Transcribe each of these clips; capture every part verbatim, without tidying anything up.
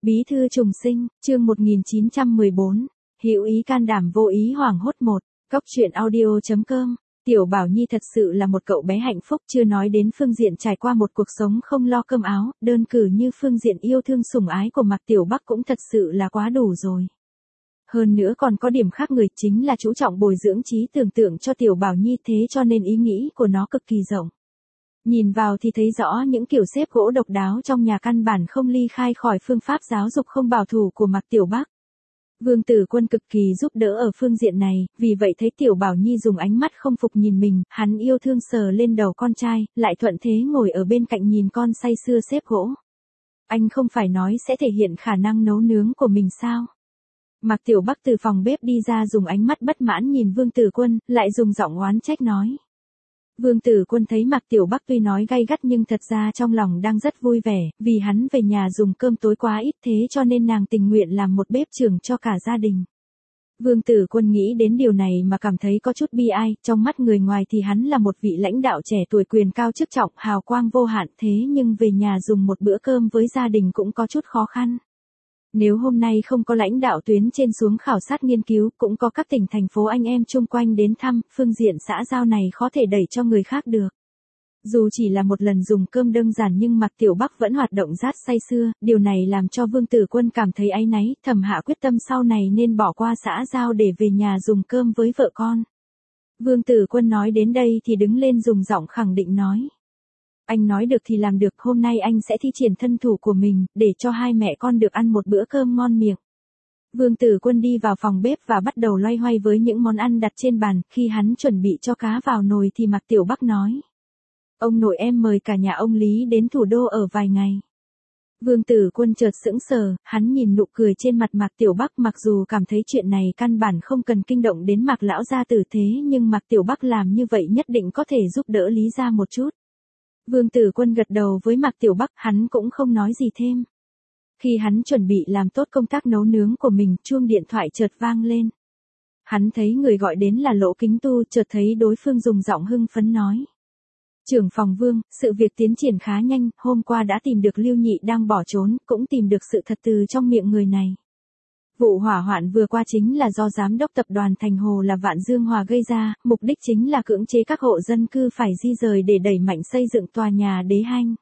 Bí thư trùng sinh, chương một nghìn chín trăm mười bốn, hữu ý can đảm vô ý hoảng hốt một, cốc truyện audio chấm com. Tiểu Bảo Nhi thật sự là một cậu bé hạnh phúc, chưa nói đến phương diện trải qua một cuộc sống không lo cơm áo, đơn cử như phương diện yêu thương sủng ái của Mạc Tiểu Bắc cũng thật sự là quá đủ rồi. Hơn nữa còn có điểm khác người, chính là chú trọng bồi dưỡng trí tưởng tượng cho Tiểu Bảo Nhi, thế cho nên ý nghĩ của nó cực kỳ rộng. Nhìn vào thì thấy rõ những kiểu xếp gỗ độc đáo trong nhà căn bản không ly khai khỏi phương pháp giáo dục không bảo thủ của Mạc Tiểu Bắc. Vương Tử Quân cực kỳ giúp đỡ ở phương diện này, vì vậy thấy Tiểu Bảo Nhi dùng ánh mắt không phục nhìn mình, hắn yêu thương sờ lên đầu con trai, lại thuận thế ngồi ở bên cạnh nhìn con say sưa xếp gỗ. Anh không phải nói sẽ thể hiện khả năng nấu nướng của mình sao? Mạc Tiểu Bắc từ phòng bếp đi ra dùng ánh mắt bất mãn nhìn Vương Tử Quân, lại dùng giọng oán trách nói. Vương Tử Quân thấy Mạc Tiểu Bắc tuy nói gay gắt nhưng thật ra trong lòng đang rất vui vẻ, vì hắn về nhà dùng cơm tối quá ít thế cho nên nàng tình nguyện làm một bếp trưởng cho cả gia đình. Vương Tử Quân nghĩ đến điều này mà cảm thấy có chút bi ai, trong mắt người ngoài thì hắn là một vị lãnh đạo trẻ tuổi quyền cao chức trọng, hào quang vô hạn, thế nhưng về nhà dùng một bữa cơm với gia đình cũng có chút khó khăn. Nếu hôm nay không có lãnh đạo tuyến trên xuống khảo sát nghiên cứu, cũng có các tỉnh thành phố anh em chung quanh đến thăm, phương diện xã giao này khó thể đẩy cho người khác được. Dù chỉ là một lần dùng cơm đơn giản nhưng Mạc Tiểu Bắc vẫn hoạt động rát say sưa, điều này làm cho Vương Tử Quân cảm thấy áy náy, thầm hạ quyết tâm sau này nên bỏ qua xã giao để về nhà dùng cơm với vợ con. Vương Tử Quân nói đến đây thì đứng lên dùng giọng khẳng định nói. Anh nói được thì làm được, hôm nay anh sẽ thi triển thân thủ của mình, để cho hai mẹ con được ăn một bữa cơm ngon miệng. Vương Tử Quân đi vào phòng bếp và bắt đầu loay hoay với những món ăn đặt trên bàn, khi hắn chuẩn bị cho cá vào nồi thì Mạc Tiểu Bắc nói. Ông nội em mời cả nhà ông Lý đến thủ đô ở vài ngày. Vương Tử Quân chợt sững sờ, hắn nhìn nụ cười trên mặt Mạc Tiểu Bắc, mặc dù cảm thấy chuyện này căn bản không cần kinh động đến Mạc lão gia tử thế nhưng Mạc Tiểu Bắc làm như vậy nhất định có thể giúp đỡ Lý gia một chút. Vương Tử Quân gật đầu với Mạc Tiểu Bắc, hắn cũng không nói gì thêm. Khi hắn chuẩn bị làm tốt công tác nấu nướng của mình, chuông điện thoại chợt vang lên. Hắn thấy người gọi đến là Lỗ Kính Tu, chợt thấy đối phương dùng giọng hưng phấn nói. Trưởng phòng Vương, sự việc tiến triển khá nhanh, hôm qua đã tìm được Lưu Nhị đang bỏ trốn, cũng tìm được sự thật từ trong miệng người này. Vụ hỏa hoạn vừa qua chính là do giám đốc tập đoàn Thành Hồ là Vạn Dương Hòa gây ra, mục đích chính là cưỡng chế các hộ dân cư phải di rời để đẩy mạnh xây dựng tòa nhà đế hanh.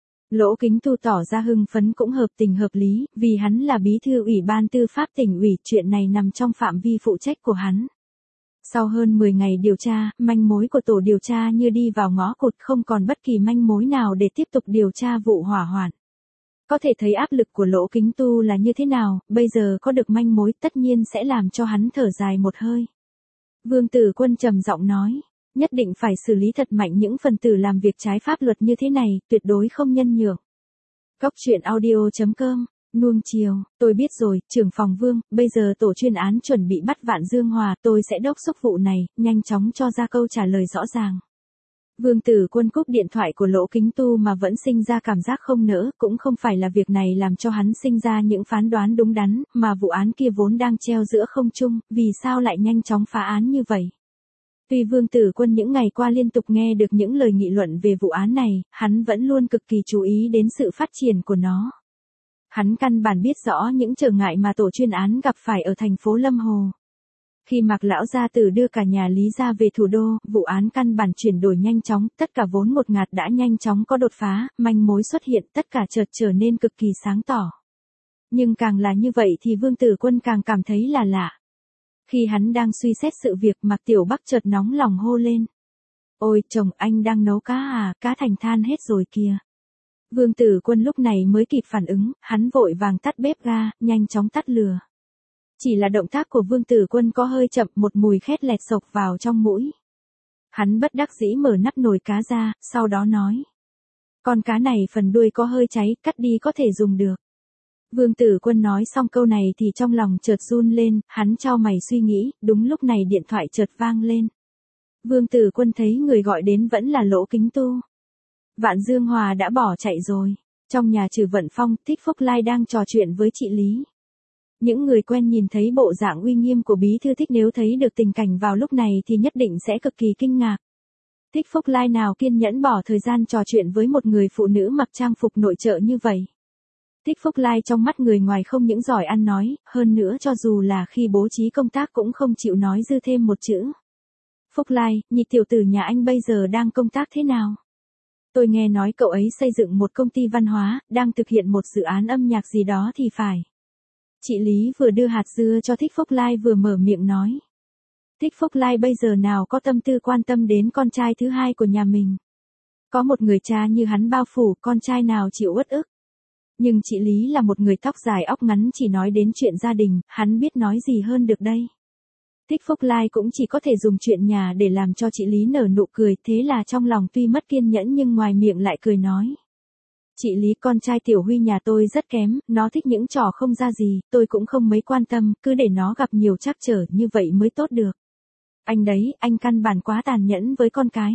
Lỗ Kính Tu tỏ ra hưng phấn cũng hợp tình hợp lý, vì hắn là bí thư ủy ban tư pháp tỉnh ủy, chuyện này nằm trong phạm vi phụ trách của hắn. Sau hơn mười ngày điều tra, manh mối của tổ điều tra như đi vào ngõ cụt, không còn bất kỳ manh mối nào để tiếp tục điều tra vụ hỏa hoạn. Có thể thấy áp lực của Lỗ Kính Tu là như thế nào, bây giờ có được manh mối tất nhiên sẽ làm cho hắn thở dài một hơi. Vương Tử Quân trầm giọng nói, nhất định phải xử lý thật mạnh những phần tử làm việc trái pháp luật như thế này, tuyệt đối không nhân nhượng. cốc truyện audio chấm com, nuông chiều, tôi biết rồi, trưởng phòng Vương, bây giờ tổ chuyên án chuẩn bị bắt Vạn Dương Hòa, tôi sẽ đốc thúc vụ này, nhanh chóng cho ra câu trả lời rõ ràng. Vương Tử Quân cúp điện thoại của Lỗ Kính Tu mà vẫn sinh ra cảm giác không nỡ, cũng không phải là việc này làm cho hắn sinh ra những phán đoán đúng đắn, mà vụ án kia vốn đang treo giữa không trung, vì sao lại nhanh chóng phá án như vậy. Tuy Vương Tử Quân những ngày qua liên tục nghe được những lời nghị luận về vụ án này, hắn vẫn luôn cực kỳ chú ý đến sự phát triển của nó. Hắn căn bản biết rõ những trở ngại mà tổ chuyên án gặp phải ở thành phố Lâm Hồ. Khi Mạc lão gia tử đưa cả nhà Lý gia về thủ đô, vụ án căn bản chuyển đổi nhanh chóng, tất cả vốn một ngạt đã nhanh chóng có đột phá, manh mối xuất hiện, tất cả chợt trở nên cực kỳ sáng tỏ. Nhưng càng là như vậy thì Vương Tử Quân càng cảm thấy là lạ. Khi hắn đang suy xét sự việc, Mạc Tiểu Bắc chợt nóng lòng hô lên. Ôi chồng, anh đang nấu cá à, cá thành than hết rồi kìa. Vương Tử Quân lúc này mới kịp phản ứng, hắn vội vàng tắt bếp ga, nhanh chóng tắt lửa. Chỉ là động tác của Vương Tử Quân có hơi chậm, một mùi khét lẹt xộc vào trong mũi. Hắn bất đắc dĩ mở nắp nồi cá ra, sau đó nói. Con cá này phần đuôi có hơi cháy, cắt đi có thể dùng được. Vương Tử Quân nói xong câu này thì trong lòng chợt run lên, hắn chau mày suy nghĩ, đúng lúc này điện thoại chợt vang lên. Vương Tử Quân thấy người gọi đến vẫn là Lỗ Kính Tu. Vạn Dương Hòa đã bỏ chạy rồi. Trong nhà trừ Vận Phong, Thích Phúc Lai đang trò chuyện với chị Lý. Những người quen nhìn thấy bộ dạng uy nghiêm của bí thư Thích nếu thấy được tình cảnh vào lúc này thì nhất định sẽ cực kỳ kinh ngạc. Thích Phúc Lai nào kiên nhẫn bỏ thời gian trò chuyện với một người phụ nữ mặc trang phục nội trợ như vậy. Thích Phúc Lai trong mắt người ngoài không những giỏi ăn nói, hơn nữa cho dù là khi bố trí công tác cũng không chịu nói dư thêm một chữ. Phúc Lai, nhị tiểu tử nhà anh bây giờ đang công tác thế nào? Tôi nghe nói cậu ấy xây dựng một công ty văn hóa, đang thực hiện một dự án âm nhạc gì đó thì phải. Chị Lý vừa đưa hạt dưa cho Thích Phúc Lai vừa mở miệng nói. Thích Phúc Lai bây giờ nào có tâm tư quan tâm đến con trai thứ hai của nhà mình. Có một người cha như hắn bao phủ, con trai nào chịu uất ức. Nhưng chị Lý là một người tóc dài óc ngắn, chỉ nói đến chuyện gia đình, hắn biết nói gì hơn được đây. Thích Phúc Lai cũng chỉ có thể dùng chuyện nhà để làm cho chị Lý nở nụ cười, thế là trong lòng tuy mất kiên nhẫn nhưng ngoài miệng lại cười nói. Chị Lý, con trai Tiểu Huy nhà tôi rất kém, nó thích những trò không ra gì, tôi cũng không mấy quan tâm, cứ để nó gặp nhiều trắc trở như vậy mới tốt được. Anh đấy, anh căn bản quá tàn nhẫn với con cái.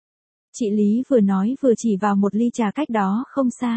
Chị Lý vừa nói vừa chỉ vào một ly trà cách đó không xa.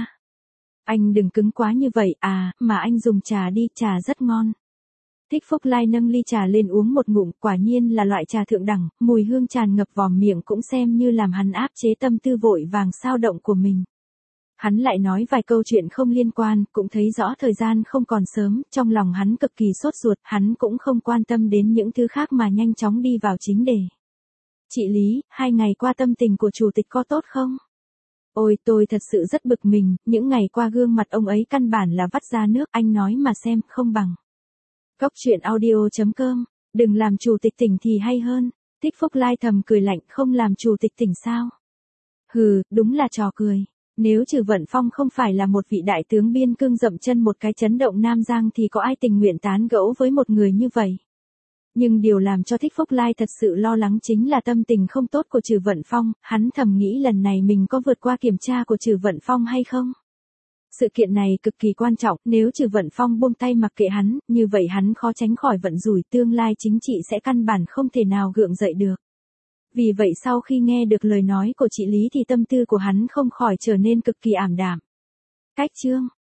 Anh đừng cứng quá như vậy, à, mà anh dùng trà đi, trà rất ngon. Thích Phúc Lai nâng ly trà lên uống một ngụm, quả nhiên là loại trà thượng đẳng, mùi hương tràn ngập vào miệng cũng xem như làm hắn áp chế tâm tư vội vàng sao động của mình. Hắn lại nói vài câu chuyện không liên quan, cũng thấy rõ thời gian không còn sớm, trong lòng hắn cực kỳ sốt ruột, hắn cũng không quan tâm đến những thứ khác mà nhanh chóng đi vào chính đề. Chị Lý, hai ngày qua tâm tình của chủ tịch có tốt không? Ôi, tôi thật sự rất bực mình, những ngày qua gương mặt ông ấy căn bản là vắt ra nước, anh nói mà xem, không bằng. Cốc truyện audio chấm com, đừng làm chủ tịch tỉnh thì hay hơn. Thích Phúc Lai thầm cười lạnh, không làm chủ tịch tỉnh sao? Hừ, đúng là trò cười. Nếu Trừ Vận Phong không phải là một vị đại tướng biên cương dậm chân một cái chấn động Nam Giang thì có ai tình nguyện tán gẫu với một người như vậy. Nhưng điều làm cho Thích Phúc Lai thật sự lo lắng chính là tâm tình không tốt của Trừ Vận Phong, hắn thầm nghĩ lần này mình có vượt qua kiểm tra của Trừ Vận Phong hay không. Sự kiện này cực kỳ quan trọng, nếu Trừ Vận Phong buông tay mặc kệ hắn, như vậy hắn khó tránh khỏi vận rủi, tương lai chính trị sẽ căn bản không thể nào gượng dậy được. Vì vậy sau khi nghe được lời nói của chị Lý thì tâm tư của hắn không khỏi trở nên cực kỳ ảm đạm. Cách chương